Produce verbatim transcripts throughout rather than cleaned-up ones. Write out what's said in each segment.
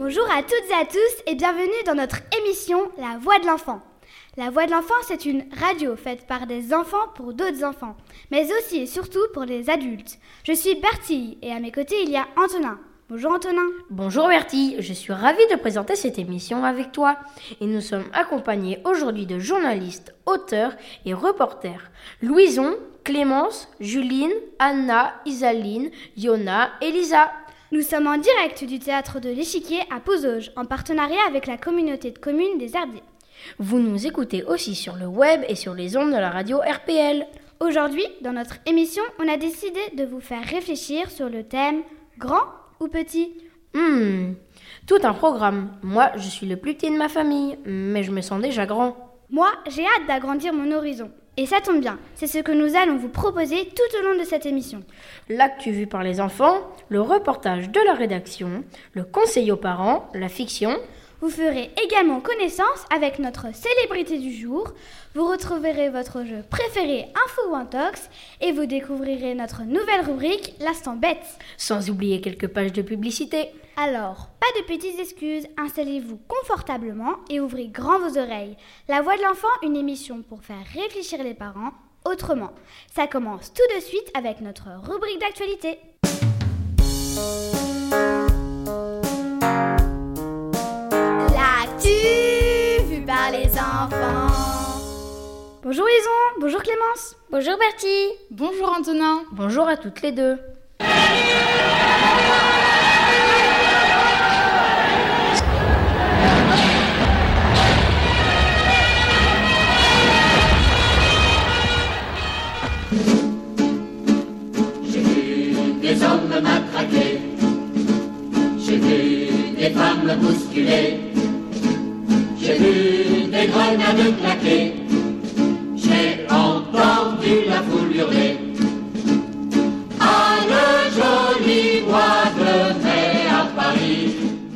Bonjour à toutes et à tous et bienvenue dans notre émission La Voix de l'Enfant. La Voix de l'Enfant, c'est une radio faite par des enfants pour d'autres enfants, mais aussi et surtout pour les adultes. Je suis Bertille et à mes côtés il y a Antonin. Bonjour Antonin. Bonjour Bertie, je suis ravie de présenter cette émission avec toi. Et nous sommes accompagnés aujourd'hui de journalistes, auteurs et reporters. Louison, Clémence, Juline, Anna, Isaline, Yona et Lisa. Nous sommes en direct du théâtre de l'Échiquier à Pozauges, en partenariat avec la communauté de communes des Herbiers. Vous nous écoutez aussi sur le web et sur les ondes de la radio R P L. Aujourd'hui, dans notre émission, on a décidé de vous faire réfléchir sur le thème « Grand ou petit ?» Hmm, tout un programme. Moi, je suis le plus petit de ma famille, mais je me sens déjà grand. Moi, j'ai hâte d'agrandir mon horizon. Et ça tombe bien, c'est ce que nous allons vous proposer tout au long de cette émission. L'actu vue par les enfants, le reportage de la rédaction, le conseil aux parents, la fiction. Vous ferez également connaissance avec notre célébrité du jour. Vous retrouverez votre jeu préféré Info ou Intox et vous découvrirez notre nouvelle rubrique L'Instant Bête. Sans oublier quelques pages de publicité. Alors, pas de petites excuses, installez-vous confortablement et ouvrez grand vos oreilles. La Voix de l'Enfant, une émission pour faire réfléchir les parents autrement. Ça commence tout de suite avec notre rubrique d'actualité. L'actu vue par les enfants. Bonjour Lison, bonjour Clémence. Bonjour Bertie. Bonjour Antonin. Bonjour à toutes les deux. J'ai vu des hommes matraqués, j'ai vu des femmes bousculées, j'ai vu des grenades claquer, j'ai entendu la foule hurler. Ah, le joli mois de mai à Paris.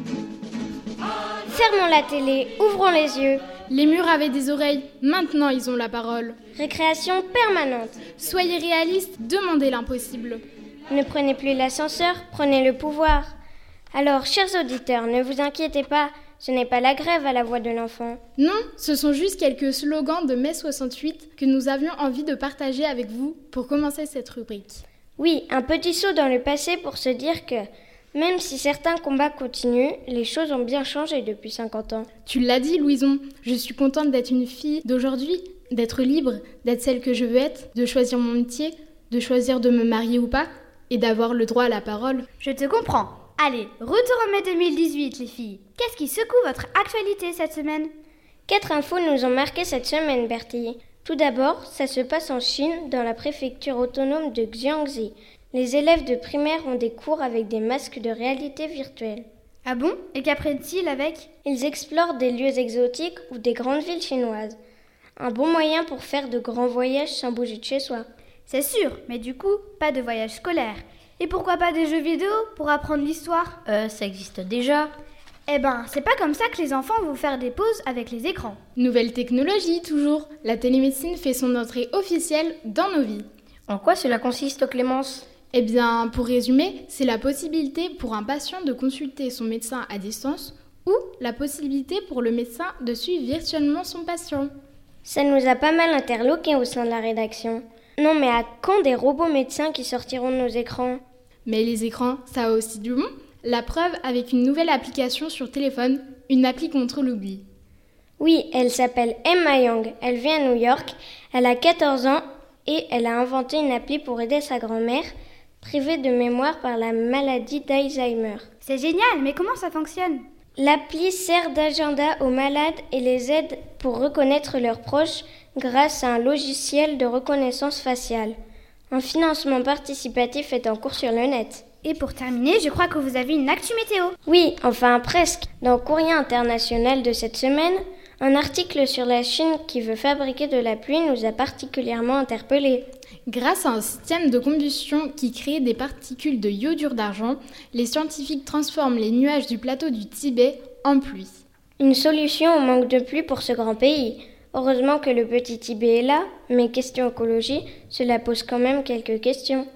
Fermons la télé, ouvrons les yeux. Les murs avaient des oreilles, maintenant ils ont la parole. Récréation permanente. Soyez réalistes, demandez l'impossible. Ne prenez plus l'ascenseur, prenez le pouvoir. Alors, chers auditeurs, ne vous inquiétez pas, ce n'est pas la grève à la Voix de l'Enfant. Non, ce sont juste quelques slogans de mai soixante-huit que nous avions envie de partager avec vous pour commencer cette rubrique. Oui, un petit saut dans le passé pour se dire que, même si certains combats continuent, les choses ont bien changé depuis cinquante ans. Tu l'as dit, Louison, je suis contente d'être une fille d'aujourd'hui, d'être libre, d'être celle que je veux être, de choisir mon métier, de choisir de me marier ou pas, et d'avoir le droit à la parole. Je te comprends. Allez, retour en mai deux mille dix-huit les filles. Qu'est-ce qui secoue votre actualité cette semaine ? Quatre infos nous ont marqué cette semaine, Bertie. Tout d'abord, ça se passe en Chine, dans la préfecture autonome de Jiangxi. Les élèves de primaire ont des cours avec des masques de réalité virtuelle. Ah bon ? Et qu'apprennent-ils avec ? Ils explorent des lieux exotiques ou des grandes villes chinoises. Un bon moyen pour faire de grands voyages sans bouger de chez soi. C'est sûr, mais du coup, pas de voyage scolaire. Et pourquoi pas des jeux vidéo pour apprendre l'histoire ? Euh, ça existe déjà. Eh ben, c'est pas comme ça que les enfants vont faire des pauses avec les écrans. Nouvelle technologie, toujours. La télémédecine fait son entrée officielle dans nos vies. En quoi cela consiste, Clémence ? Eh bien, pour résumer, c'est la possibilité pour un patient de consulter son médecin à distance ou la possibilité pour le médecin de suivre virtuellement son patient. Ça nous a pas mal interloqués au sein de la rédaction. Non, mais à quand des robots médecins qui sortiront de nos écrans ? Mais les écrans, ça a aussi du bon. La preuve avec une nouvelle application sur téléphone, une appli contre l'oubli. Oui, elle s'appelle Emma Young. Elle vient à New York. Elle a quatorze ans et elle a inventé une appli pour aider sa grand-mère, privée de mémoire par la maladie d'Alzheimer. C'est génial, mais comment ça fonctionne ? L'appli sert d'agenda aux malades et les aide pour reconnaître leurs proches grâce à un logiciel de reconnaissance faciale. Un financement participatif est en cours sur le net. Et pour terminer, je crois que vous avez une actu météo. Oui, enfin presque. Dans Courrier International de cette semaine, un article sur la Chine qui veut fabriquer de la pluie nous a particulièrement interpellés. Grâce à un système de combustion qui crée des particules de iodure d'argent, les scientifiques transforment les nuages du plateau du Tibet en pluie. Une solution au manque de pluie pour ce grand pays. Heureusement que le petit Tibet est là, mais question écologie, cela pose quand même quelques questions.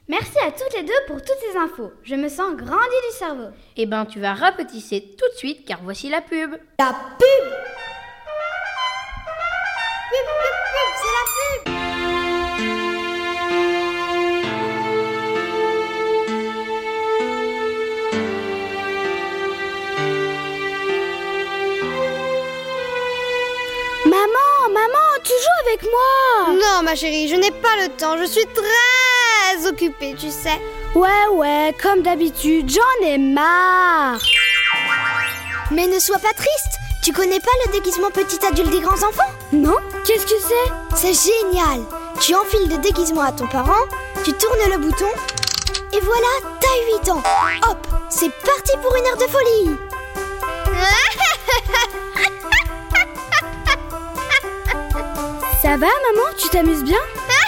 Merci à toutes les deux pour toutes ces infos. Je me sens grandi du cerveau. Eh ben, tu vas rapetisser tout de suite car voici la pub. La pub Pub, pub, pub, c'est la pub Maman, maman, tu joues avec moi? Non, ma chérie, je n'ai pas le temps. Je suis très occupée, tu sais. Ouais, ouais, comme d'habitude, j'en ai marre. Mais ne sois pas triste. Tu connais pas le déguisement petit adulte des grands enfants? Non? Qu'est-ce que c'est? C'est génial. Tu enfiles le déguisement à ton parent, tu tournes le bouton, et voilà, t'as huit ans. Hop, c'est parti pour une heure de folie. Ça va, maman? Tu t'amuses bien?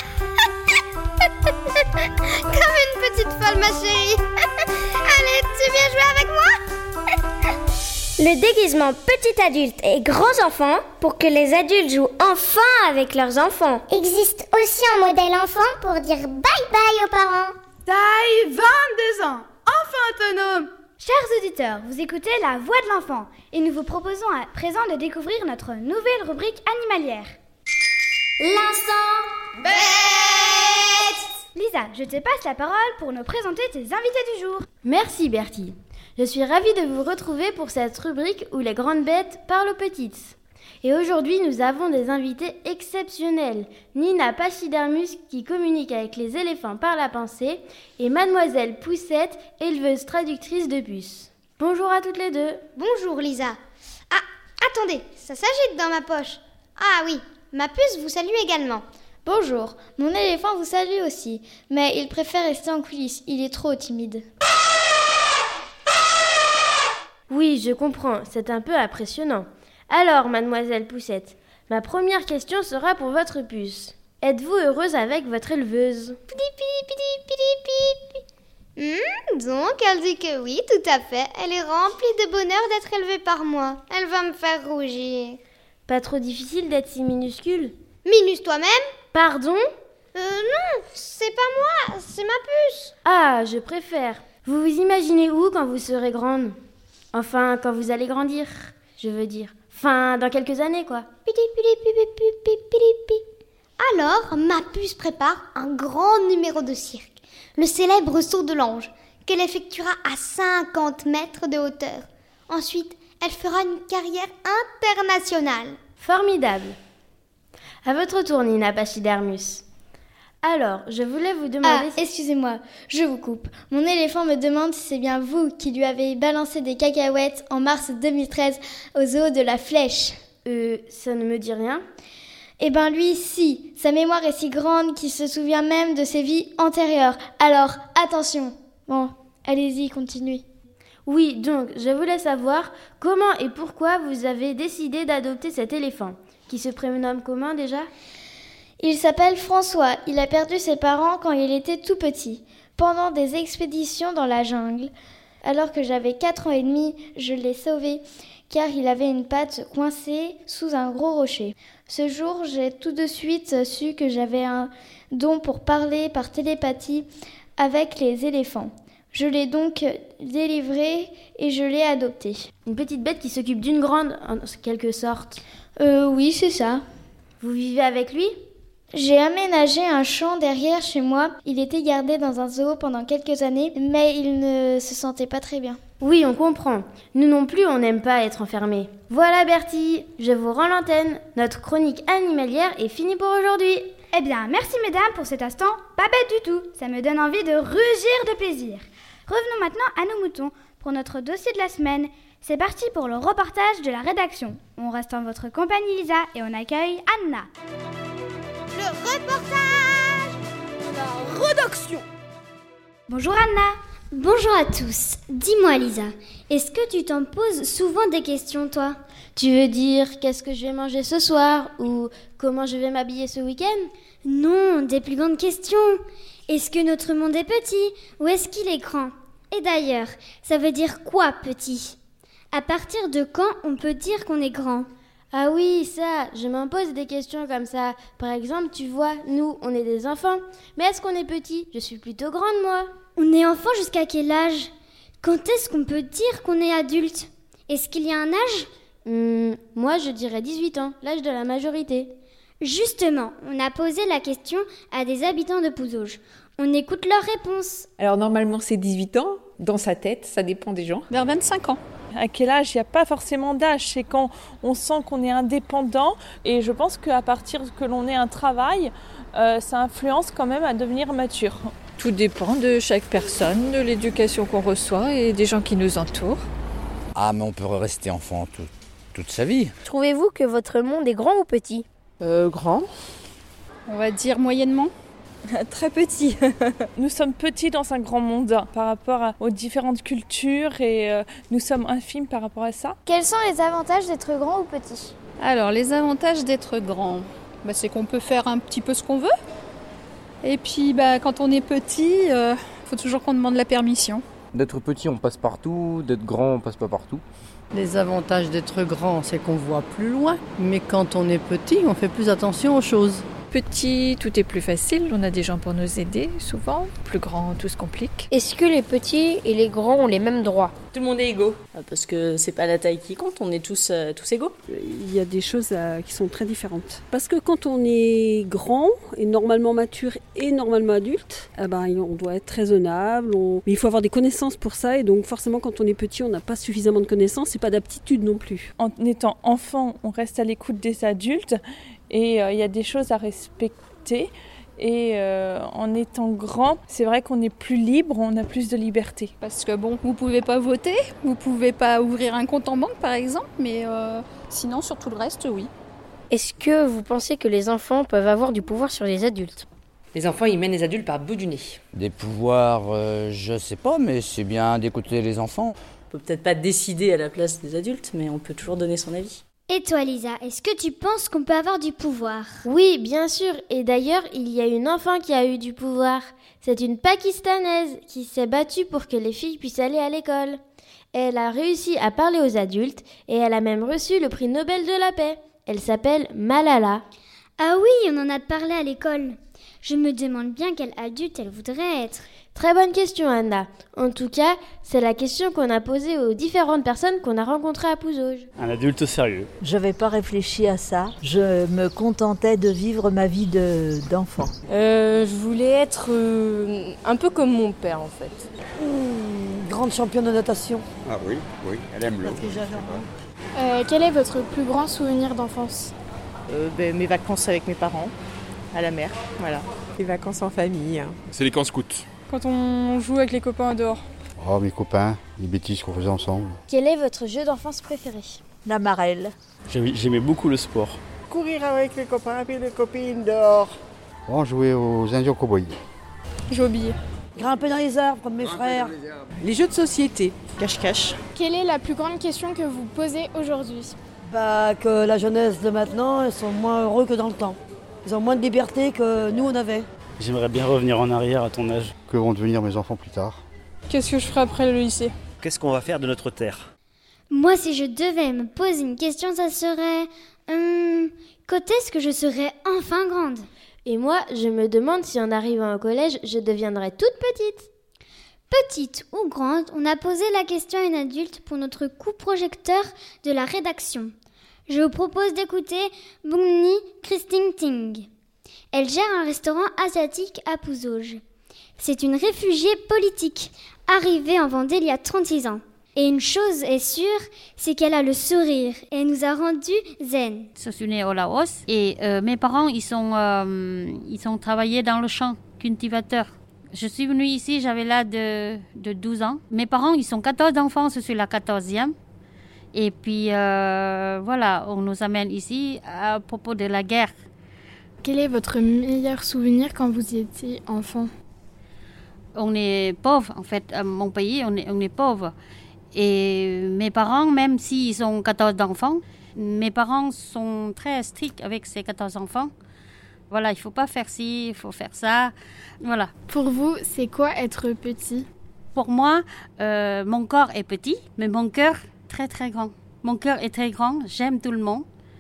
Comme une petite folle, ma chérie. Allez, tu viens jouer avec moi? Le déguisement petit adulte et grands enfants pour que les adultes jouent enfin avec leurs enfants. Existe aussi un modèle enfant pour dire bye bye aux parents. Taille vingt-deux ans, enfant autonome. Chers auditeurs, vous écoutez La Voix de l'Enfant et nous vous proposons à présent de découvrir notre nouvelle rubrique animalière. L'instant bête. Lisa, je te passe la parole pour nous présenter tes invités du jour. Merci Bertie. Je suis ravie de vous retrouver pour cette rubrique où les grandes bêtes parlent aux petites. Et aujourd'hui, nous avons des invités exceptionnels. Nina Pachydermus qui communique avec les éléphants par la pensée et Mademoiselle Poussette, éleveuse traductrice de puces. Bonjour à toutes les deux. Bonjour, Lisa. Ah, attendez, ça s'agite dans ma poche. Ah oui, ma puce vous salue également. Bonjour, mon éléphant vous salue aussi, mais il préfère rester en coulisses, il est trop timide. Oui, je comprends, c'est un peu impressionnant. Alors, Mademoiselle Poussette, ma première question sera pour votre puce. Êtes-vous heureuse avec votre éleveuse? Hum, donc, elle dit que oui, tout à fait. Elle est remplie de bonheur d'être élevée par moi. Elle va me faire rougir. Pas trop difficile d'être si minuscule? Minus toi-même? Pardon? Euh, non, c'est pas moi, c'est ma puce. Ah, je préfère. Vous vous imaginez où quand vous serez grande? Enfin, quand vous allez grandir, je veux dire. Enfin, dans quelques années, quoi. Alors, ma puce prépare un grand numéro de cirque, le célèbre saut de l'ange, qu'elle effectuera à cinquante mètres de hauteur. Ensuite, elle fera une carrière internationale. Formidable. À votre tour, Nina Pachydermus. Alors, je voulais vous demander... Ah, excusez-moi, je vous coupe. Mon éléphant me demande si c'est bien vous qui lui avez balancé des cacahuètes en mars deux mille treize au zoo de la Flèche. Euh, ça ne me dit rien. Eh ben lui, si. Sa mémoire est si grande qu'il se souvient même de ses vies antérieures. Alors, attention. Bon, allez-y, continuez. Oui, donc, je voulais savoir comment et pourquoi vous avez décidé d'adopter cet éléphant, qui se prénomme comment déjà ? Il s'appelle François. Il a perdu ses parents quand il était tout petit, pendant des expéditions dans la jungle. Alors que j'avais quatre ans et demi, je l'ai sauvé, car il avait une patte coincée sous un gros rocher. Ce jour, j'ai tout de suite su que j'avais un don pour parler par télépathie avec les éléphants. Je l'ai donc délivré et je l'ai adopté. Une petite bête qui s'occupe d'une grande, en quelque sorte. Euh, oui, c'est ça. Vous vivez avec lui ? J'ai aménagé un champ derrière chez moi. Il était gardé dans un zoo pendant quelques années, mais il ne se sentait pas très bien. Oui, on comprend. Nous non plus, on n'aime pas être enfermés. Voilà Bertie, je vous rends l'antenne. Notre chronique animalière est finie pour aujourd'hui. Eh bien, merci mesdames pour cet instant pas bête du tout. Ça me donne envie de rugir de plaisir. Revenons maintenant à nos moutons pour notre dossier de la semaine. C'est parti pour le reportage de la rédaction. On reste en votre compagnie Lisa et on accueille Anna. Le reportage de la rédaction. Bonjour Anna. Bonjour à tous. Dis-moi Lisa, est-ce que tu t'en poses souvent des questions toi ? Tu veux dire qu'est-ce que je vais manger ce soir ou comment je vais m'habiller ce week-end ? Non, des plus grandes questions. Est-ce que notre monde est petit ou est-ce qu'il est grand ? Et d'ailleurs, ça veut dire quoi petit ? À partir de quand on peut dire qu'on est grand ? Ah oui, ça, je m'en pose des questions comme ça. Par exemple, tu vois, nous, on est des enfants. Mais est-ce qu'on est petit ? Je suis plutôt grande, moi. On est enfant jusqu'à quel âge ? Quand est-ce qu'on peut dire qu'on est adulte ? Est-ce qu'il y a un âge ? Hum, moi, je dirais dix-huit ans, l'âge de la majorité. Justement, on a posé la question à des habitants de Pouzauges. On écoute leurs réponses. Alors normalement c'est dix-huit ans, dans sa tête, ça dépend des gens. Vers vingt-cinq ans. À quel âge ? Il n'y a pas forcément d'âge, c'est quand on sent qu'on est indépendant. Et je pense qu'à partir que l'on ait un travail, euh, ça influence quand même à devenir mature. Tout dépend de chaque personne, de l'éducation qu'on reçoit et des gens qui nous entourent. Ah mais on peut rester enfant tout, toute sa vie. Trouvez-vous que votre monde est grand ou petit ? Euh, grand. On va dire moyennement. Très petit. Nous sommes petits dans un grand monde par rapport à, aux différentes cultures et euh, nous sommes infimes par rapport à ça. Quels sont les avantages d'être grand ou petit ? Alors, les avantages d'être grand, bah, c'est qu'on peut faire un petit peu ce qu'on veut. Et puis, bah, quand on est petit, il euh, faut toujours qu'on demande la permission. D'être petit, on passe partout. D'être grand, on passe pas partout. Les avantages d'être grand, c'est qu'on voit plus loin. Mais quand on est petit, on fait plus attention aux choses. Petit, tout est plus facile, on a des gens pour nous aider souvent. Plus grand, tout se complique. Est-ce que les petits et les grands ont les mêmes droits ? Tout le monde est égaux, parce que c'est pas la taille qui compte, on est tous, euh, tous égaux. Il y a des choses euh, qui sont très différentes. Parce que quand on est grand, et normalement mature et normalement adulte, eh ben, on doit être raisonnable, on... mais il faut avoir des connaissances pour ça, et donc forcément quand on est petit, on n'a pas suffisamment de connaissances et pas d'aptitude non plus. En étant enfant, on reste à l'écoute des adultes, et il euh, y a des choses à respecter. Et euh, en étant grand, c'est vrai qu'on est plus libre, on a plus de liberté. Parce que bon, vous pouvez pas voter, vous pouvez pas ouvrir un compte en banque par exemple, mais euh, sinon sur tout le reste, oui. Est-ce que vous pensez que les enfants peuvent avoir du pouvoir sur les adultes ? Les enfants, ils mènent les adultes par bout du nez. Des pouvoirs, euh, je sais pas, mais c'est bien d'écouter les enfants. On peut peut-être pas décider à la place des adultes, mais on peut toujours donner son avis. Et toi, Lisa, est-ce que tu penses qu'on peut avoir du pouvoir ? Oui, bien sûr. Et d'ailleurs, il y a une enfant qui a eu du pouvoir. C'est une Pakistanaise qui s'est battue pour que les filles puissent aller à l'école. Elle a réussi à parler aux adultes et elle a même reçu le prix Nobel de la paix. Elle s'appelle Malala. Ah oui, on en a parlé à l'école. Je me demande bien quel adulte elle voudrait être. Très bonne question, Anna. En tout cas, c'est la question qu'on a posée aux différentes personnes qu'on a rencontrées à Pouzauges. Un adulte sérieux. Je n'avais pas réfléchi à ça. Je me contentais de vivre ma vie de, d'enfant. Euh, je voulais être euh, un peu comme mon père, en fait. Mmh, grande championne de natation. Ah oui, oui, elle aime l'eau. Euh, quel est votre plus grand souvenir d'enfance ? euh, ben, Mes vacances avec mes parents, à la mer, voilà. Les vacances en famille. C'est les camps scouts. Quand on joue avec les copains dehors. Oh, mes copains, les bêtises qu'on faisait ensemble. Quel est votre jeu d'enfance préféré ? La marelle. J'aimais beaucoup le sport. Courir avec les copains et les copines dehors. On jouait aux Indiens cow-boys. Jouer aux billets. Grimper dans les arbres comme mes Grimper frères. Les, les jeux de société, cache-cache. Quelle est la plus grande question que vous posez aujourd'hui ? Bah, que la jeunesse de maintenant, ils sont moins heureux que dans le temps. Ils ont moins de liberté que nous on avait. J'aimerais bien revenir en arrière à ton âge. Que vont devenir mes enfants plus tard ? Qu'est-ce que je ferai après le lycée ? Qu'est-ce qu'on va faire de notre terre ? Moi, si je devais me poser une question, ça serait... Hum, quand est-ce que je serai enfin grande ? Et moi, je me demande si en arrivant au collège, je deviendrai toute petite. Petite ou grande, on a posé la question à une adulte pour notre coup projecteur de la rédaction. Je vous propose d'écouter Bungni Christine Ting. Elle gère un restaurant asiatique à Pouzauges. C'est une réfugiée politique, arrivée en Vendée il y a trente-six ans. Et une chose est sûre, c'est qu'elle a le sourire et elle nous a rendu zen. Je suis née au Laos et euh, mes parents, ils sont, euh, ils ont travaillé dans le champ, cultivateur. Je suis venue ici, j'avais l'âge de, de douze ans. Mes parents, ils sont quatorze enfants, je suis la quatorzième. Et puis euh, voilà, on nous amène ici à propos de la guerre. Quel est votre meilleur souvenir quand vous étiez enfant ? On est pauvre, en fait, à mon pays, on est, on est pauvre. Et mes parents, même s'ils ont quatorze enfants, mes parents sont très stricts avec ces quatorze enfants. Voilà, il ne faut pas faire ci, il faut faire ça. Voilà. Pour vous, c'est quoi être petit ? Pour moi, euh, mon corps est petit, mais mon cœur très très grand. Mon cœur est très grand, j'aime tout le monde.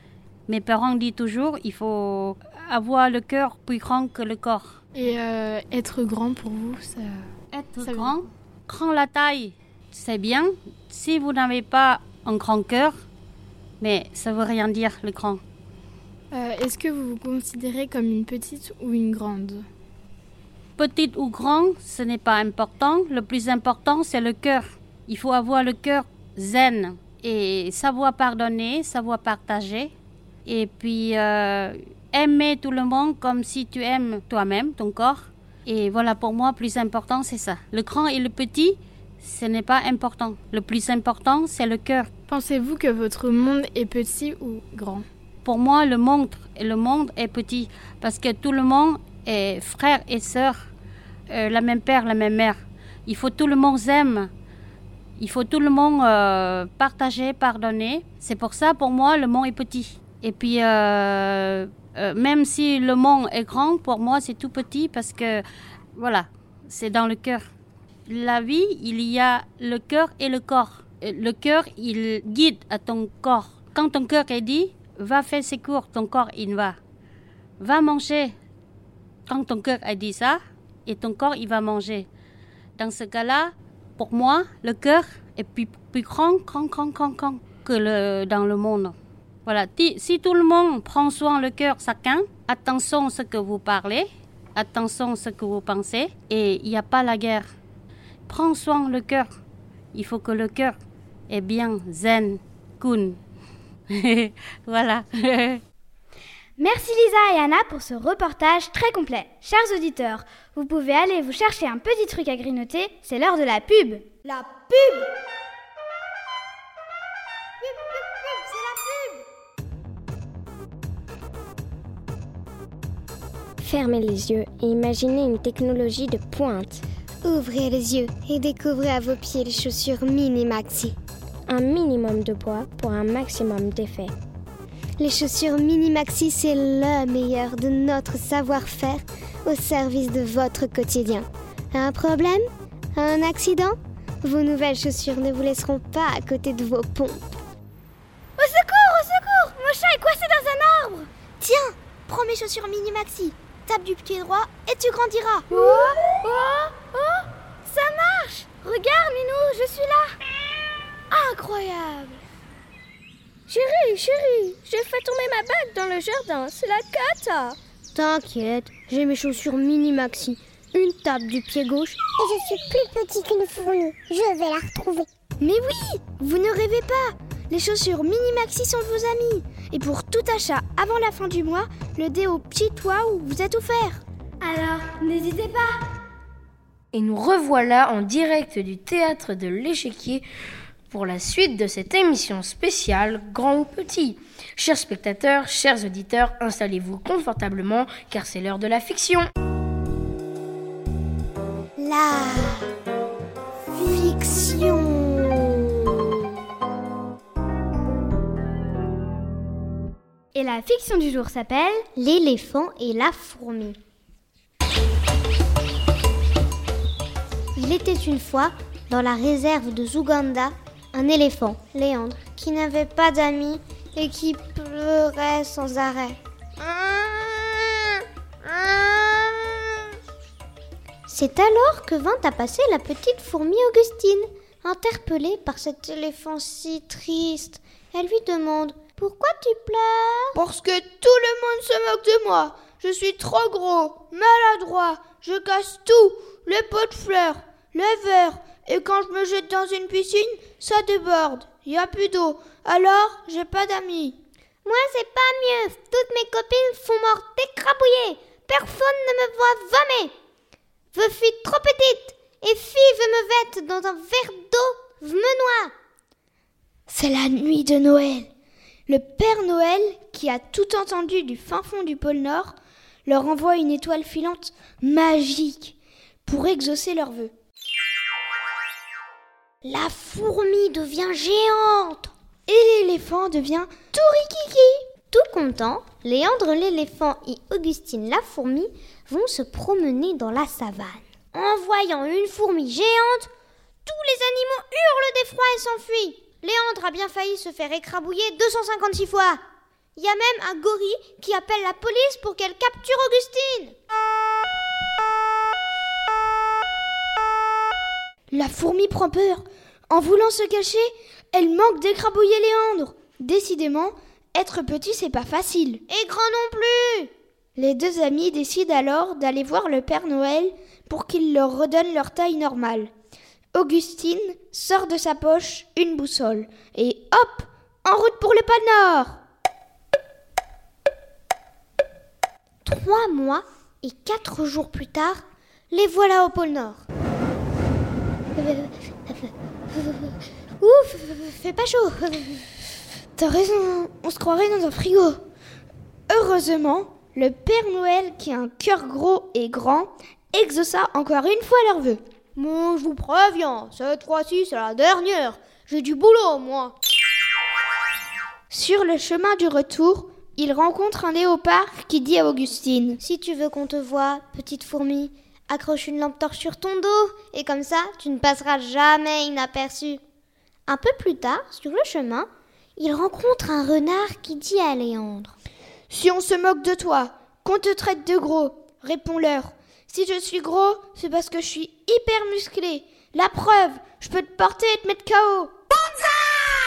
Mes parents disent toujours, il faut avoir le cœur plus grand que le corps. Et euh, être grand pour vous, ça... Être ça grand, grand la taille, c'est bien. Si vous n'avez pas un grand cœur, mais ça veut rien dire, le grand. Euh, est-ce que vous vous considérez comme une petite ou une grande ? Petite ou grande, ce n'est pas important. Le plus important, c'est le cœur. Il faut avoir le cœur zen et savoir pardonner, savoir partager. Et puis euh, aimer tout le monde comme si tu aimes toi-même, ton corps. Et voilà, pour moi, le plus important, c'est ça. Le grand et le petit, ce n'est pas important. Le plus important, c'est le cœur. Pensez-vous que votre monde est petit ou grand ? Pour moi, le monde, le monde est petit parce que tout le monde est frère et sœur, euh, la même père, la même mère. Il faut tout le monde s'aime. Il faut tout le monde euh, partager, pardonner. C'est pour ça, pour moi, le monde est petit. Et puis, euh, euh, même si le monde est grand, pour moi, c'est tout petit parce que, voilà, c'est dans le cœur. La vie, il y a le cœur et le corps. Le cœur, il guide à ton corps. Quand ton cœur est dit, va faire ses cours, ton corps, il va. Va manger. Quand ton cœur a dit ça, et ton corps, il va manger. Dans ce cas-là, pour moi, le cœur est plus, plus grand, grand, grand, grand, grand que le, dans le monde. Voilà, si tout le monde prend soin le cœur chacun, attention à ce que vous parlez, attention à ce que vous pensez, et il n'y a pas la guerre. Prends soin le cœur. Il faut que le cœur est bien zen, kun. Voilà. Merci Lisa et Anna pour ce reportage très complet. Chers auditeurs, vous pouvez aller vous chercher un petit truc à grignoter, c'est l'heure de la pub. La pub Pub, pub, pub, c'est la pub. Fermez les yeux et imaginez une technologie de pointe. Ouvrez les yeux et découvrez à vos pieds les chaussures Mini Maxi. Un minimum de poids pour un maximum d'effet. Les chaussures Mini Maxi, c'est le meilleur de notre savoir-faire au service de votre quotidien. Un problème ? Un accident ? Vos nouvelles chaussures ne vous laisseront pas à côté de vos pompes. Au secours, au secours ! Mon chat est coincé dans un arbre ! Tiens, prends mes chaussures Mini Maxi, tape du pied droit et tu grandiras. Oh, oh, oh, ça marche ! Regarde, Minou, je suis là. Incroyable. Chérie, chérie, j'ai fait tomber ma bague dans le jardin, c'est la cata. T'inquiète, j'ai mes chaussures Mini Maxi, une tape du pied gauche et je suis plus petit qu'une fourmi. Je vais la retrouver. Mais oui, vous ne rêvez pas. Les chaussures Mini Maxi sont vos amis. Et pour tout achat avant la fin du mois, le déo Petit Waouh vous est offert. Alors, n'hésitez pas. Et nous revoilà en direct du théâtre de l'Échiquier pour la suite de cette émission spéciale Grand ou Petit. Chers spectateurs, chers auditeurs, installez-vous confortablement car c'est l'heure de la fiction. La fiction. Et la fiction du jour s'appelle L'éléphant et la fourmi. Il était une fois, dans la réserve de Zouganda, un éléphant, Léandre, qui n'avait pas d'amis et qui pleurait sans arrêt. C'est alors que vint à passer la petite fourmi Augustine. Interpellée par cet éléphant si triste, elle lui demande « Pourquoi tu pleures ?»« Parce que tout le monde se moque de moi. Je suis trop gros, maladroit, je casse tout, les pots de fleurs, les verres. Et quand je me jette dans une piscine, ça déborde. Il n'y a plus d'eau. Alors, j'ai pas d'amis. »« Moi, c'est pas mieux. Toutes mes copines sont mortes écrabouillées. Personne ne me voit jamais. Je suis trop petite. Et si je me vête dans un verre d'eau, je me noie. » C'est la nuit de Noël. Le Père Noël, qui a tout entendu du fin fond du pôle Nord, leur envoie une étoile filante magique pour exaucer leurs vœux. La fourmi devient géante et l'éléphant devient tout rikiki. Tout content, Léandre l'éléphant et Augustine la fourmi vont se promener dans la savane. En voyant une fourmi géante, tous les animaux hurlent d'effroi et s'enfuient. Léandre a bien failli se faire écrabouiller deux cent cinquante-six fois. Il y a même un gorille qui appelle la police pour qu'elle capture Augustine. La fourmi prend peur. En voulant se cacher, elle manque d'écrabouiller Léandre. Décidément, être petit, c'est pas facile. Et grand non plus. Les deux amis décident alors d'aller voir le Père Noël pour qu'il leur redonne leur taille normale. Augustine sort de sa poche une boussole et hop, en route pour le pôle Nord. Trois mois et quatre jours plus tard, les voilà au pôle Nord. Ouf, fait pas chaud. T'as raison, on se croirait dans un frigo. Heureusement, le Père Noël, qui a un cœur gros et grand, exauça encore une fois leurs vœux. Moi, je vous préviens, cette fois-ci, c'est la dernière. J'ai du boulot, moi. Sur le chemin du retour, il rencontre un léopard qui dit à Augustine « Si tu veux qu'on te voie, petite fourmi, accroche une lampe torche sur ton dos, et comme ça, tu ne passeras jamais inaperçu. » Un peu plus tard, sur le chemin, il rencontre un renard qui dit à Léandre « Si on se moque de toi, qu'on te traite de gros, réponds-leur. Si je suis gros, c'est parce que je suis hyper musclé. La preuve, je peux te porter et te mettre K O. Banzai !»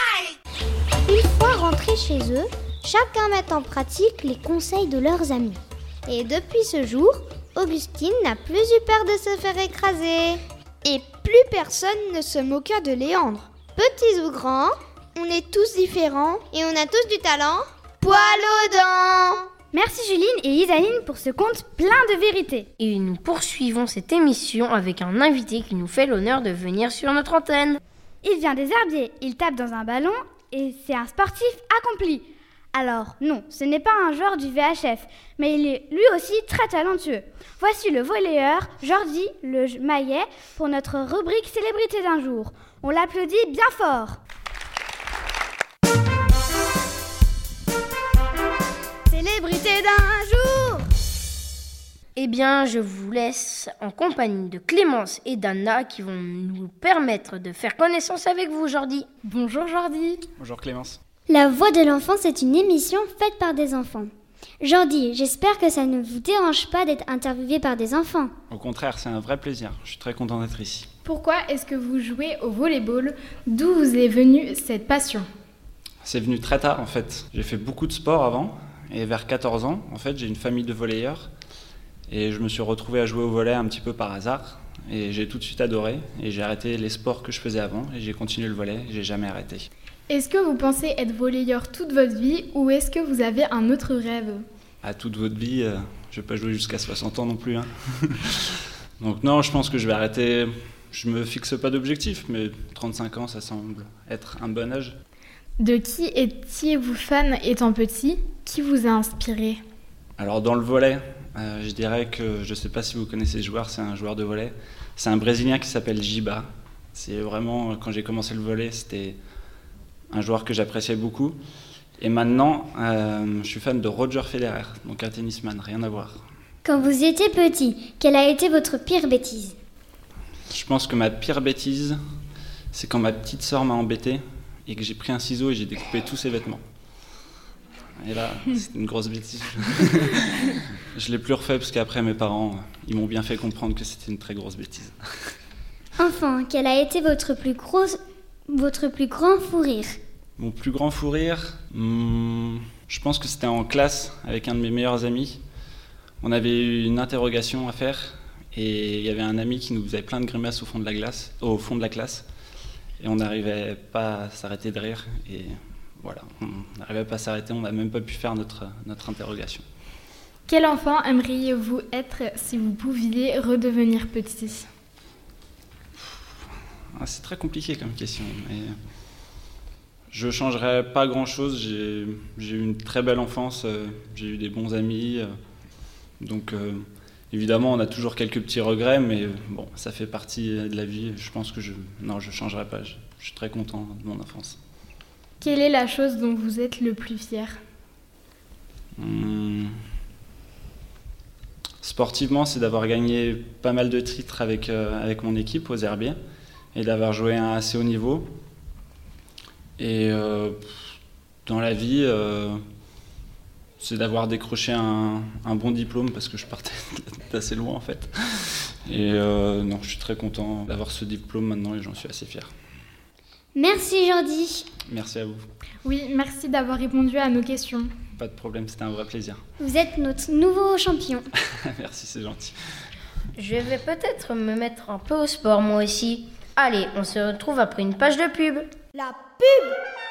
Une fois rentrés chez eux, chacun met en pratique les conseils de leurs amis. Et depuis ce jour, Augustine n'a plus eu peur de se faire écraser. Et plus personne ne se moqua de Léandre. Petits ou grands, on est tous différents et on a tous du talent. Poil aux dents! Merci Juline et Isaline pour ce conte plein de vérité. Et nous poursuivons cette émission avec un invité qui nous fait l'honneur de venir sur notre antenne. Il vient des herbiers, il tape dans un ballon et c'est un sportif accompli. Alors non, ce n'est pas un joueur du V H F, mais il est lui aussi très talentueux. Voici le volleyeur Jordi Le Maillet pour notre rubrique célébrité d'un jour. On l'applaudit bien fort. Célébrité d'un jour. Eh bien, je vous laisse en compagnie de Clémence et d'Anna qui vont nous permettre de faire connaissance avec vous, Jordi. Bonjour Jordi. Bonjour Clémence. La Voix de l'enfant, c'est une émission faite par des enfants. Jordi, j'espère que ça ne vous dérange pas d'être interviewé par des enfants. Au contraire, c'est un vrai plaisir. Je suis très content d'être ici. Pourquoi est-ce que vous jouez au volleyball? D'où vous est venue cette passion? C'est venu très tard en fait. J'ai fait beaucoup de sport avant et vers quatorze ans, en fait, j'ai une famille de volleyeurs et je me suis retrouvé à jouer au volley un petit peu par hasard et j'ai tout de suite adoré et j'ai arrêté les sports que je faisais avant et j'ai continué le volley et j'ai jamais arrêté. Est-ce que vous pensez être volleyeur toute votre vie ou est-ce que vous avez un autre rêve? À toute votre vie, euh, je ne vais pas jouer jusqu'à soixante ans non plus. Hein. Donc non, je pense que je vais arrêter. Je ne me fixe pas d'objectif, mais trente-cinq ans, ça semble être un bon âge. De qui étiez-vous fan étant petit? Qui vous a inspiré? Alors dans le volley, euh, je dirais que, je ne sais pas si vous connaissez ce joueur, c'est un joueur de volley. C'est un Brésilien qui s'appelle Giba. C'est vraiment, quand j'ai commencé le volley, c'était un joueur que j'appréciais beaucoup. Et maintenant, euh, je suis fan de Roger Federer, donc un tennisman, rien à voir. Quand vous étiez petit, quelle a été votre pire bêtise? Je pense que ma pire bêtise, c'est quand ma petite sœur m'a embêté et que j'ai pris un ciseau et j'ai découpé tous ses vêtements. Et là, c'était une grosse bêtise. Je ne l'ai plus refait parce qu'après, mes parents, ils m'ont bien fait comprendre que c'était une très grosse bêtise. Enfin, quel a été votre plus gros, votre plus grand fou rire? Mon plus grand fou rire, hmm, je pense que c'était en classe avec un de mes meilleurs amis. On avait eu une interrogation à faire et il y avait un ami qui nous faisait plein de grimaces au fond de la, glace, au fond de la classe et on n'arrivait pas à s'arrêter de rire et voilà, on n'arrivait pas à s'arrêter, on n'a même pas pu faire notre, notre interrogation. Quel enfant aimeriez-vous être si vous pouviez redevenir petit? Ah, c'est très compliqué comme question, mais je ne changerais pas grand-chose. J'ai, j'ai eu une très belle enfance, euh, j'ai eu des bons amis, euh, donc euh, évidemment on a toujours quelques petits regrets, mais bon, ça fait partie de la vie. Je pense que je non, je changerai pas. Je, je suis très content de mon enfance. Quelle est la chose dont vous êtes le plus fier? Hum, Sportivement, c'est d'avoir gagné pas mal de titres avec, euh, avec mon équipe aux Herbiers et d'avoir joué à un assez haut niveau. Et euh, dans la vie, euh, c'est d'avoir décroché un, un bon diplôme parce que je partais d'assez loin en fait. Et euh, non, je suis très content d'avoir ce diplôme maintenant et j'en suis assez fier. Merci Jordi. Merci à vous. Oui, merci d'avoir répondu à nos questions. Pas de problème, c'était un vrai plaisir. Vous êtes notre nouveau champion. Merci, c'est gentil. Je vais peut-être me mettre un peu au sport moi aussi. Allez, on se retrouve après une page de pub. La pub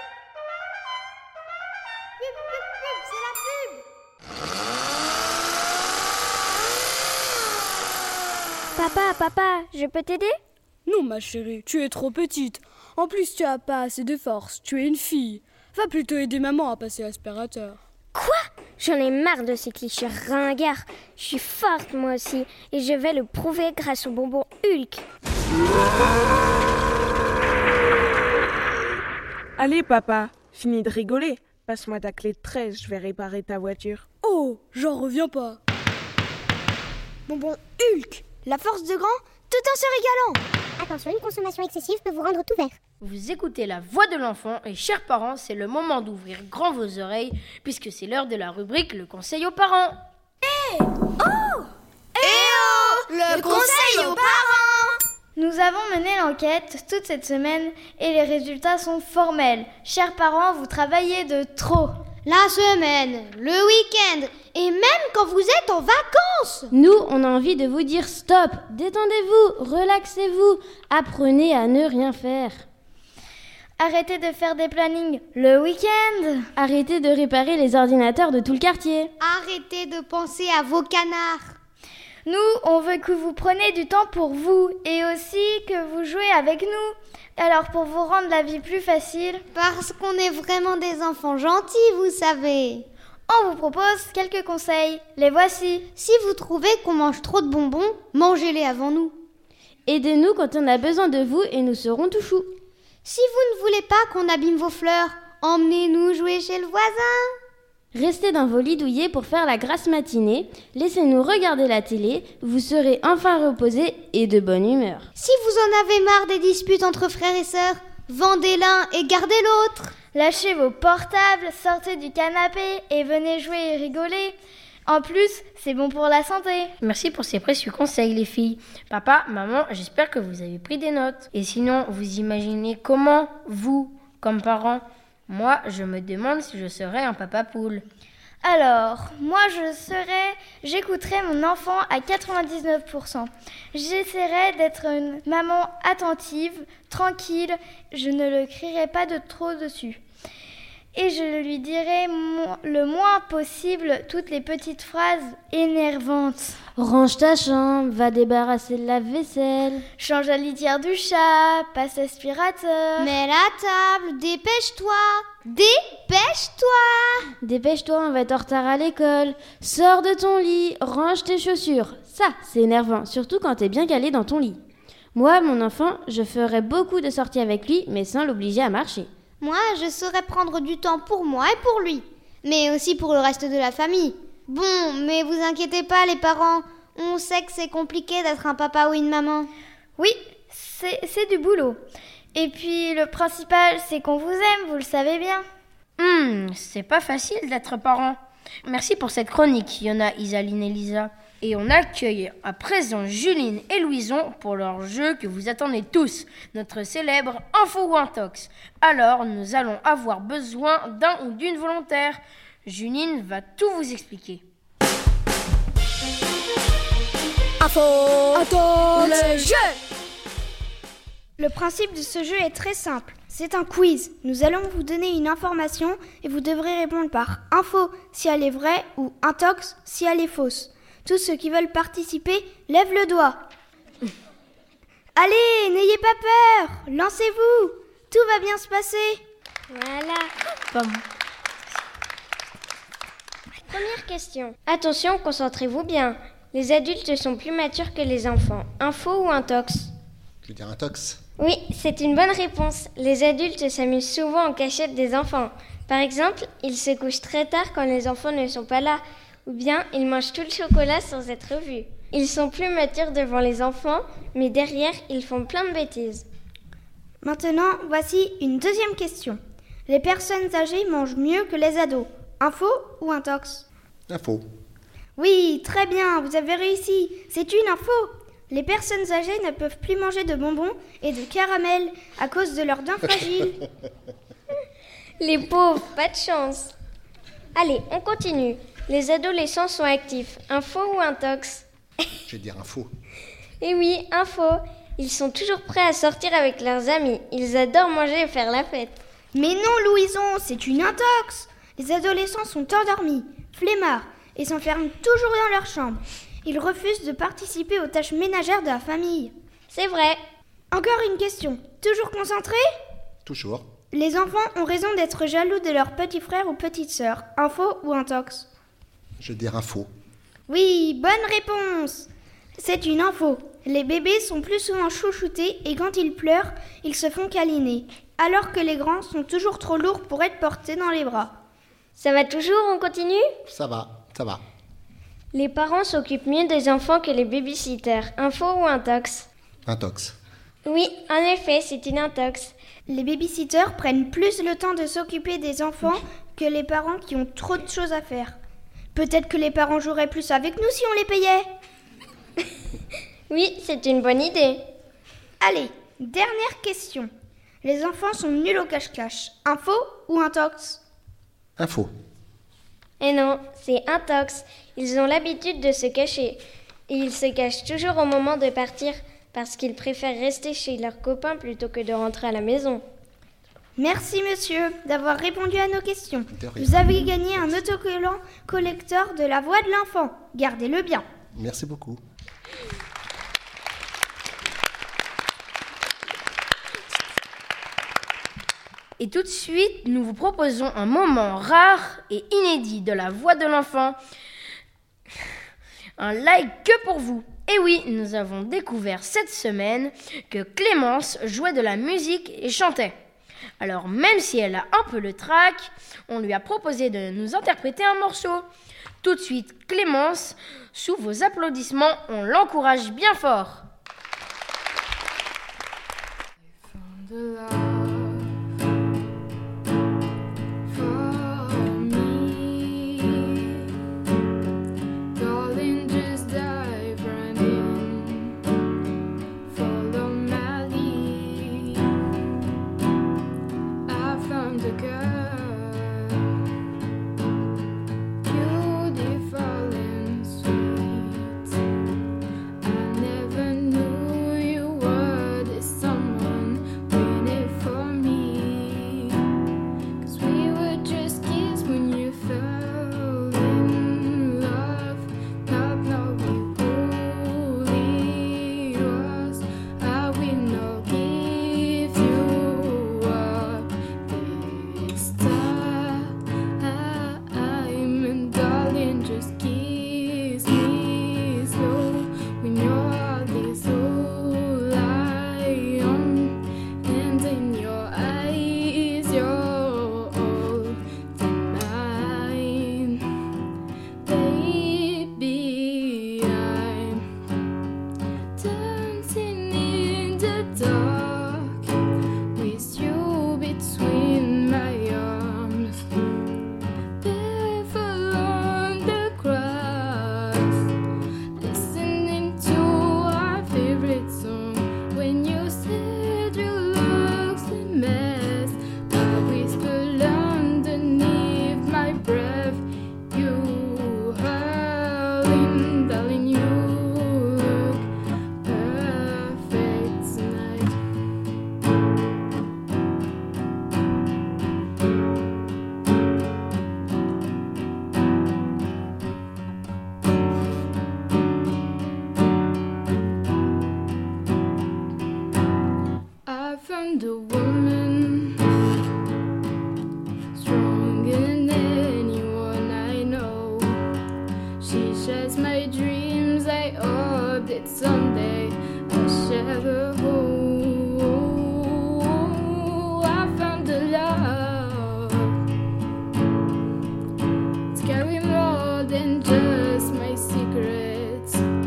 Pub, pub, pub, c'est la pub. Papa, papa, je peux t'aider? Non, ma chérie, tu es trop petite. En plus, tu as pas assez de force. Tu es une fille. Va plutôt aider maman à passer l'aspirateur. Quoi? J'en ai marre de ces clichés ringards. Je suis forte moi aussi et je vais le prouver grâce au bonbon Hulk. Allez papa, finis de rigoler. Passe-moi ta clé de treize, je vais réparer ta voiture. Oh, j'en reviens pas. Bonbon Hulk, la force de grand, tout en se régalant. Attention, une consommation excessive peut vous rendre tout vert. Vous écoutez la voix de l'enfant et chers parents, c'est le moment d'ouvrir grand vos oreilles puisque c'est l'heure de la rubrique Le conseil aux parents. Hé hey Oh Eh oh Le, le conseil aux parents. Nous avons mené l'enquête toute cette semaine et les résultats sont formels. Chers parents, vous travaillez de trop. La semaine, le week-end et même quand vous êtes en vacances. Nous, on a envie de vous dire stop, détendez-vous, relaxez-vous, apprenez à ne rien faire. Arrêtez de faire des plannings le week-end. Arrêtez de réparer les ordinateurs de tout le quartier. Arrêtez de penser à vos canards. Nous, on veut que vous preniez du temps pour vous et aussi que vous jouez avec nous. Alors pour vous rendre la vie plus facile... Parce qu'on est vraiment des enfants gentils, vous savez. On vous propose quelques conseils. Les voici. Si vous trouvez qu'on mange trop de bonbons, mangez-les avant nous. Aidez-nous quand on a besoin de vous et nous serons tout choux. Si vous ne voulez pas qu'on abîme vos fleurs, emmenez-nous jouer chez le voisin. Restez dans vos lits douillets pour faire la grasse matinée. Laissez-nous regarder la télé. Vous serez enfin reposés et de bonne humeur. Si vous en avez marre des disputes entre frères et sœurs, vendez l'un et gardez l'autre. Lâchez vos portables, sortez du canapé et venez jouer et rigoler. En plus, c'est bon pour la santé. Merci pour ces précieux conseils, les filles. Papa, maman, j'espère que vous avez pris des notes. Et sinon, vous imaginez comment, vous, comme parents, moi, je me demande si je serais un papa poule. Alors, moi, je serais... J'écouterais mon enfant à quatre-vingt-dix-neuf pour cent. J'essaierais d'être une maman attentive, tranquille. Je ne le crierai pas de trop dessus. Et je lui dirai mo- le moins possible toutes les petites phrases énervantes. Range ta chambre, va débarrasser le lave-vaisselle. Change la litière du chat, passe l'aspirateur. Mets la table, dépêche-toi. Dépêche-toi. Dépêche-toi, on va être en retard à l'école. Sors de ton lit, range tes chaussures. Ça, c'est énervant, surtout quand t'es bien calé dans ton lit. Moi, mon enfant, je ferais beaucoup de sorties avec lui, mais sans l'obliger à marcher. Moi, je saurais prendre du temps pour moi et pour lui, mais aussi pour le reste de la famille. Bon, mais vous inquiétez pas les parents, on sait que c'est compliqué d'être un papa ou une maman. Oui, c'est, c'est du boulot. Et puis le principal, c'est qu'on vous aime, vous le savez bien. Hum, c'est pas facile d'être parent. Merci pour cette chronique, Yona, Isaline et Lisa. Et on accueille à présent Juline et Louison pour leur jeu que vous attendez tous, notre célèbre Info ou Intox. Alors, nous allons avoir besoin d'un ou d'une volontaire. Juline va tout vous expliquer. Info Intox, le jeu. Le principe de ce jeu est très simple. C'est un quiz. Nous allons vous donner une information et vous devrez répondre par info si elle est vraie ou intox si elle est fausse. Tous ceux qui veulent participer, lèvent le doigt. Allez, n'ayez pas peur, lancez-vous, tout va bien se passer. Voilà. Pas bon. Première question. Attention, concentrez-vous bien. Les adultes sont plus matures que les enfants. Info ou intox? Je veux dire intox. Oui, c'est une bonne réponse. Les adultes s'amusent souvent en cachette des enfants. Par exemple, ils se couchent très tard quand les enfants ne sont pas là. Ou bien, ils mangent tout le chocolat sans être vus. Ils sont plus matures devant les enfants, mais derrière, ils font plein de bêtises. Maintenant, voici une deuxième question. Les personnes âgées mangent mieux que les ados. Info ou intox? Info. Oui, très bien, vous avez réussi. C'est une info. Les personnes âgées ne peuvent plus manger de bonbons et de caramel à cause de leurs dents fragiles. Les pauvres, pas de chance. Allez, on continue. Les adolescents sont actifs. Info ou intox? Je vais dire info. Eh oui, info. Ils sont toujours prêts à sortir avec leurs amis. Ils adorent manger et faire la fête. Mais non, Louison, c'est une intox. Les adolescents sont endormis, flemmards, et s'enferment toujours dans leur chambre. Ils refusent de participer aux tâches ménagères de la famille. C'est vrai. Encore une question. Toujours concentré? Toujours. Les enfants ont raison d'être jaloux de leurs petits frères ou petites sœurs. Info ou intox? Je vais dire info. Oui, bonne réponse. C'est une info. Les bébés sont plus souvent chouchoutés et quand ils pleurent, ils se font câliner. Alors que les grands sont toujours trop lourds pour être portés dans les bras. Ça va toujours, on continue? Ça va, ça va. Les parents s'occupent mieux des enfants que les babysitters. Info ou intox? Intox. Oui, en effet, c'est une intox. Les babysitters prennent plus le temps de s'occuper des enfants que les parents qui ont trop de choses à faire. Peut-être que les parents joueraient plus avec nous si on les payait. Oui, c'est une bonne idée. Allez, dernière question. Les enfants sont nuls au cache-cache. Info ou intox? Info. Eh non, c'est intox. Ils ont l'habitude de se cacher. Et ils se cachent toujours au moment de partir parce qu'ils préfèrent rester chez leurs copains plutôt que de rentrer à la maison. Merci monsieur d'avoir répondu à nos questions. Vous avez gagné un autocollant collecteur de la voix de l'enfant. Gardez-le bien. Merci beaucoup. Et tout de suite, nous vous proposons un moment rare et inédit de la voix de l'enfant. Un like que pour vous. Et oui, nous avons découvert cette semaine que Clémence jouait de la musique et chantait. Alors même si elle a un peu le trac, on lui a proposé de nous interpréter un morceau. Tout de suite, Clémence, sous vos applaudissements, on l'encourage bien fort.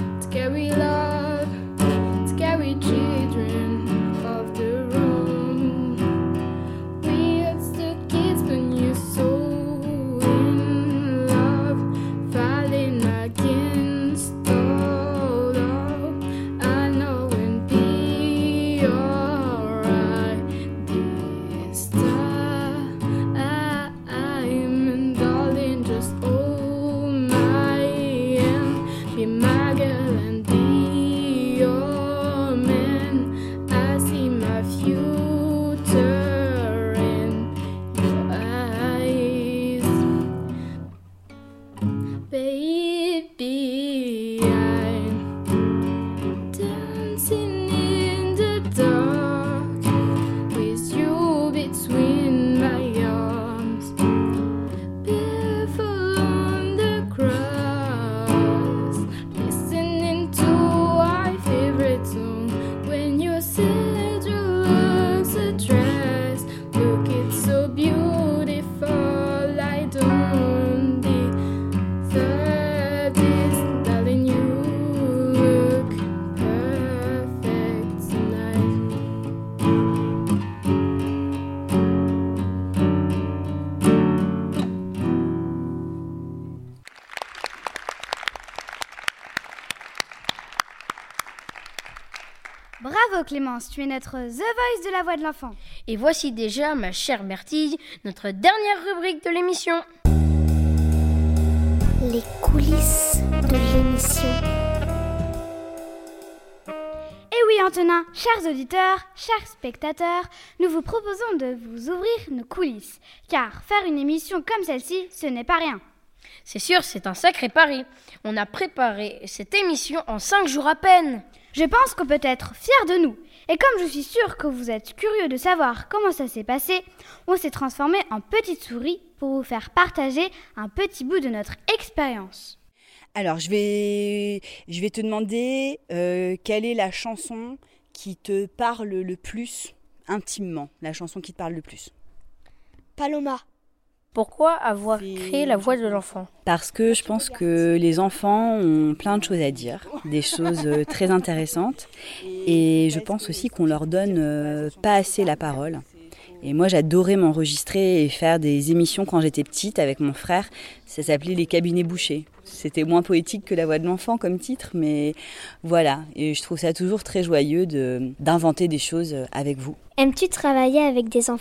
Children of the room. Bravo Clémence, tu es notre The Voice de la voix de l'enfant. Et voici déjà, ma chère Bertille, notre dernière rubrique de l'émission. Les coulisses de l'émission. Et oui Antonin, chers auditeurs, chers spectateurs, nous vous proposons de vous ouvrir nos coulisses. Car faire une émission comme celle-ci, ce n'est pas rien. C'est sûr, c'est un sacré pari. On a préparé cette émission en cinq jours à peine. Je pense qu'on peut être fiers de nous. Et comme je suis sûre que vous êtes curieux de savoir comment ça s'est passé, on s'est transformé en petite souris pour vous faire partager un petit bout de notre expérience. Alors, je vais, je vais te demander euh, quelle est la chanson qui te parle le plus intimement, la chanson qui te parle le plus. Paloma. Pourquoi avoir créé la voix de l'enfant ? Parce que je pense que les enfants ont plein de choses à dire, des choses très intéressantes. Et je pense aussi qu'on leur donne pas assez la parole. Et moi, j'adorais m'enregistrer et faire des émissions quand j'étais petite avec mon frère. Ça s'appelait Les Cabinets Bouchés. C'était moins poétique que La Voix de l'enfant comme titre, mais voilà. Et je trouve ça toujours très joyeux de, d'inventer des choses avec vous. Aimes-tu travailler avec des enfants ?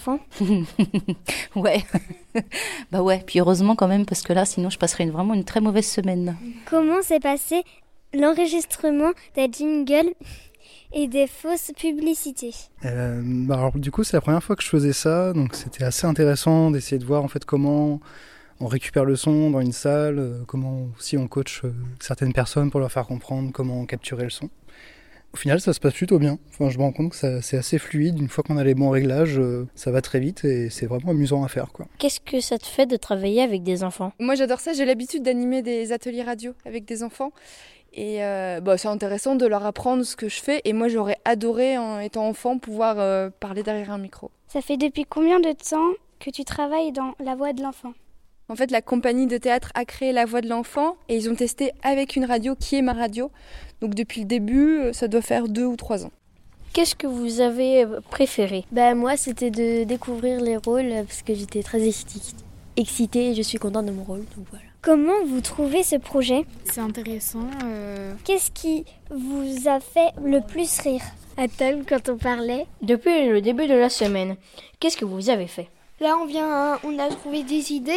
Ouais, bah ouais. Puis heureusement quand même, parce que là, sinon, je passerais une, vraiment une très mauvaise semaine. Comment s'est passé l'enregistrement des jingles et des fausses publicités. Euh, bah alors, du coup, c'est la première fois que je faisais ça, donc c'était assez intéressant d'essayer de voir en fait comment on récupère le son dans une salle, euh, comment aussi on coach euh, certaines personnes pour leur faire comprendre comment capturer le son. Au final, ça se passe plutôt bien. Enfin, je me rends compte que ça, c'est assez fluide. Une fois qu'on a les bons réglages, euh, ça va très vite et c'est vraiment amusant à faire, quoi. Qu'est-ce que ça te fait de travailler avec des enfants ? Moi, j'adore ça. J'ai l'habitude d'animer des ateliers radio avec des enfants. Et euh, bah, c'est intéressant de leur apprendre ce que je fais. Et moi, j'aurais adoré, en étant enfant, pouvoir euh, parler derrière un micro. Ça fait depuis combien de temps que tu travailles dans La Voix de l'enfant ? En fait, la compagnie de théâtre a créé La Voix de l'enfant et ils ont testé avec une radio qui est ma radio. Donc depuis le début, ça doit faire deux ou trois ans. Qu'est-ce que vous avez préféré ? Ben moi, c'était de découvrir les rôles parce que j'étais très excitée et je suis contente de mon rôle. Donc voilà. Comment vous trouvez ce projet ? C'est intéressant. Euh... Qu'est-ce qui vous a fait le plus rire à table quand on parlait ? Depuis le début de la semaine, qu'est-ce que vous avez fait ? Là, on vient, on a trouvé des idées.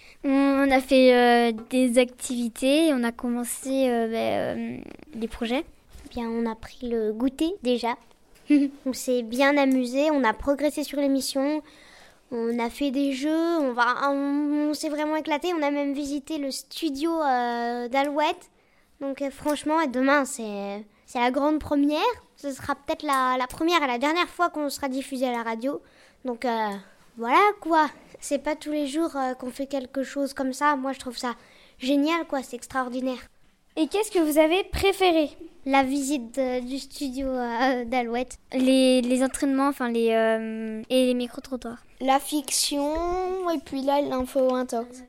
On a fait euh, des activités, on a commencé euh, bah, euh, les projets. Bien, on a pris le goûter déjà. On s'est bien amusé, on a progressé sur l'émission. On a fait des jeux, on, va, on, on s'est vraiment éclaté. On a même visité le studio euh, d'Alouette. Donc euh, franchement, demain, c'est, c'est la grande première. Ce sera peut-être la, la première et la dernière fois qu'on sera diffusé à la radio. Donc euh, voilà quoi. C'est pas tous les jours euh, qu'on fait quelque chose comme ça. Moi, je trouve ça génial, quoi. C'est extraordinaire. Et qu'est-ce que vous avez préféré ? La visite de, du studio euh, d'Alouette. Les, les entraînements, enfin les euh, et les micro-trottoirs. La fiction et puis là, l'info intox.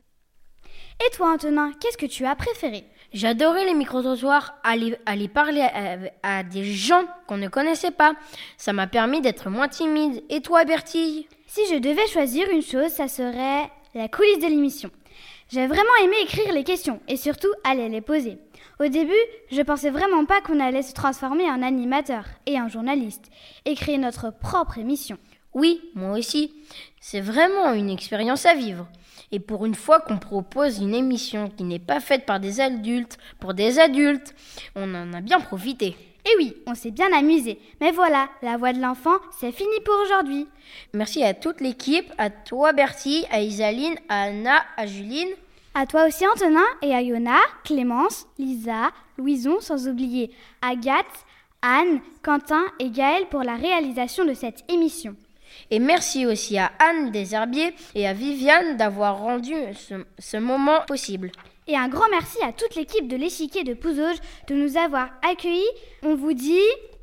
Et toi, Antonin, qu'est-ce que tu as préféré ? J'adorais les micro-trottoirs, aller, aller parler à, à des gens qu'on ne connaissait pas. Ça m'a permis d'être moins timide. Et toi, Bertille ? Si je devais choisir une chose, ça serait la coulisse de l'émission. J'ai vraiment aimé écrire les questions et surtout aller les poser. Au début, je pensais vraiment pas qu'on allait se transformer en animateur et en journaliste et créer notre propre émission. Oui, moi aussi. C'est vraiment une expérience à vivre. Et pour une fois qu'on propose une émission qui n'est pas faite par des adultes, pour des adultes, on en a bien profité. Et oui, on s'est bien amusé. Mais voilà, La Voix de l'enfant, c'est fini pour aujourd'hui. Merci à toute l'équipe, à toi Bertie, à Isaline, à Anna, à Juline. À toi aussi Antonin et à Yona, Clémence, Lisa, Louison, sans oublier Agathe, Anne, Quentin et Gaël pour la réalisation de cette émission. Et merci aussi à Anne Desherbiers et à Viviane d'avoir rendu ce, ce moment possible. Et un grand merci à toute l'équipe de l'échiquier de Pouzauges de nous avoir accueillis. On vous dit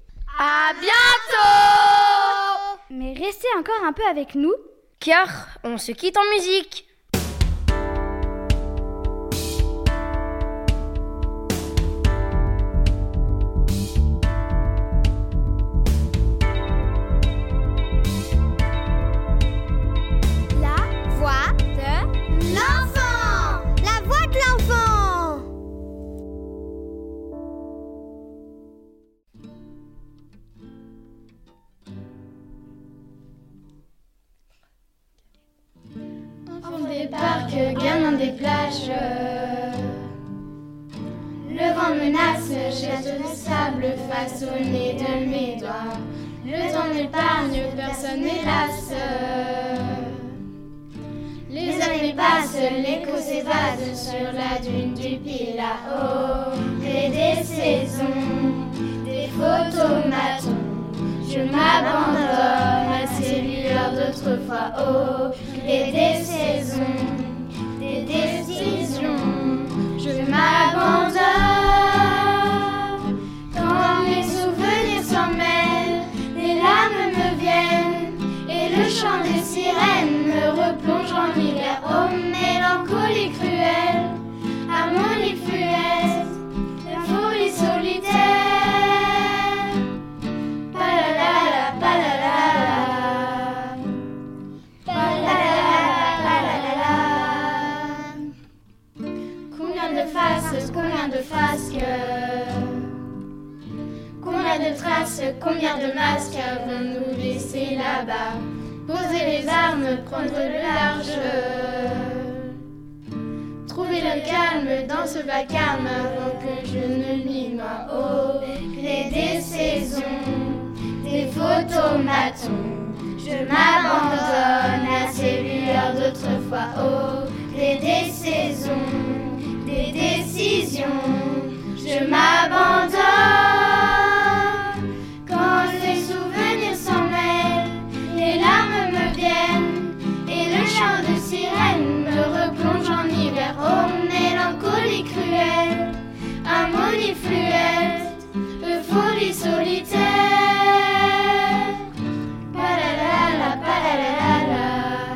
à bientôt! Mais restez encore un peu avec nous, car on se quitte en musique. quelques gamins des plages. Le vent menace, jette du sable façonné de mes doigts. Le temps m'épargne, personne hélas. Les années passent, l'écho s'évade sur la dune du Pilao. Et des saisons, des photomatons, je m'abandonne à ces lueurs d'autrefois. Oh, et des saisons, des décisions, je m'abandonne. Quand les souvenirs s'en mêlent, les larmes me viennent, et le chant des sirènes me replonge en hiver. Oh, mélancolie cruelle, harmonie fluette, euphorie solitaire. Palalala, palalala, palalala, palalala. Combien de faces, combien de fasques, combien de traces, combien de masques avons-nous laissés là-bas? Poser les armes, prendre le large, trouver le calme dans ce vacarme avant que je ne m'y noie. Oh, gré des saisons, des photomatons, je m'abandonne à ces lueurs d'autrefois. Oh, gré des saisons, des décisions, je m'abandonne. Quand les souvenirs s'en mêlent, les larmes me viennent, et le chant de sirène me replonge en hiver. Oh, mélancolie cruelle, harmonie fluette, euphorie solitaire. Palalala, palalala,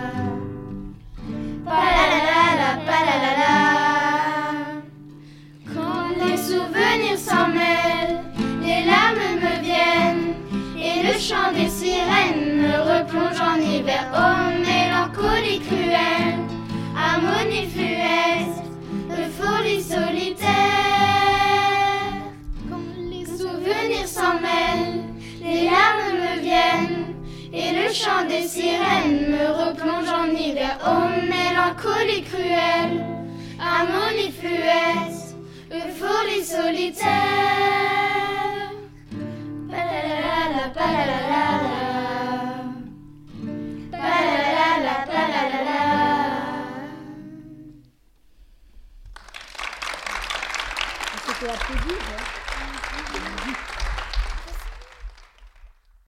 palalala, palalala. Quand les souvenirs s'en mêlent, les larmes me viennent, et le chant des sirènes me replonge en hiver. Oh, mélancolie cruelle, harmonie fluette, euphorie solitaire. Quand les souvenirs s'en mêlent, les larmes me viennent, et le chant des sirènes me replonge en hiver. Oh, mélancolie cruelle, harmonie fluette, euphorie solitaire. Palalala, palalala, palalala, palalala. C'était applaudi, hein.